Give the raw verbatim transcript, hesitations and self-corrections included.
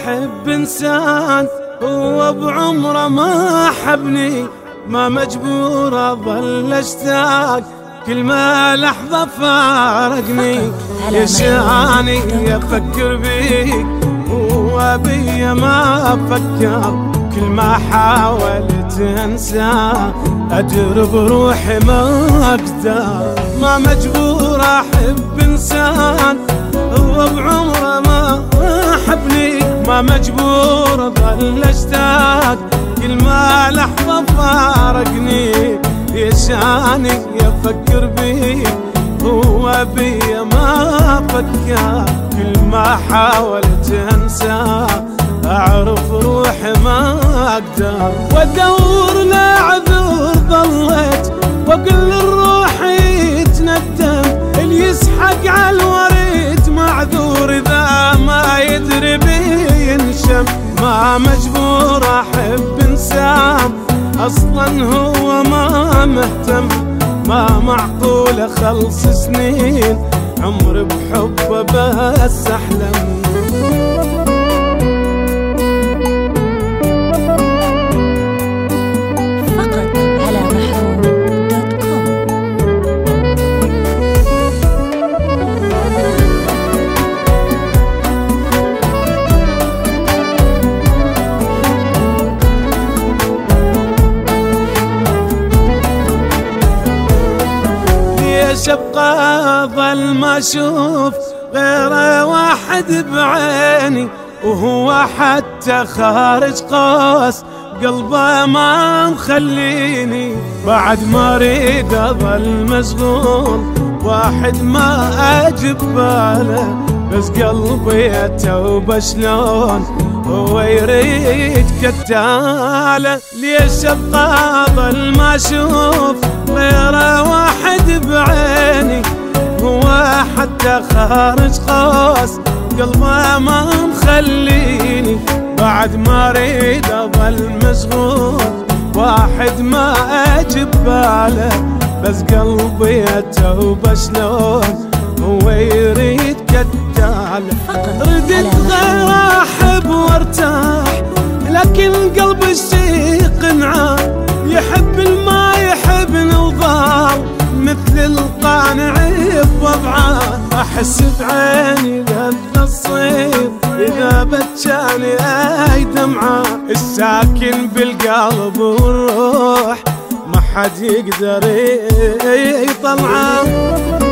أحب إنسان هو بعمره ما حبني، ما مجبور أظل أشتاق كل ما لحظة فارقني. يشاني أفكر بيك هو بي ما أفكر، كل ما حاولت أنساه أدر بروحي ما أقدر. ما مجبور أحب إنسان هو بعمره ما حبني، ما مجبور أظل أشتاق كل ما لحظة فارقني. يشاني أفكر بيك هو بي ما فكر، كل ما حاولت أنساه أعرف روحي ما أقدر. وأدور لعذور ظليت وأقول الروح يتندم، اللي يسحق على الوريد معذور إذا ما يدري بي ينشم. ما مجبور أحب إنسان أصلا هو ما مهتم، ما معقول أخلص سنين عمري بحبه بس أحلم. ليش ابقى ظل ما اشوف غير واحد بعيني، وهو حتى خارج قوس قلبه ما مخليني. بعد ما اريد اظل مشغول واحد ما اجب باله، بس قلبي توبه شلون هو يريد كتاله. ليش ابقى ظل ما اشوف غير واحد بعيني، هو حتى خارج قوس قلبه ما مخليني. بعد ما اريد اظل مشغول واحد ما اجب باله، بس قلبي توبه شلون هو يريد كتاله. ردت غير احب وارتاح لكن قلب الشيق نعام، يحب الما يحبني وضال مثل القانع بوضعه. احس بعيني لذة الصيف اذا بتشاني اي دمعه، الساكن بالقلب والروح ما حد يقدر يطلعه.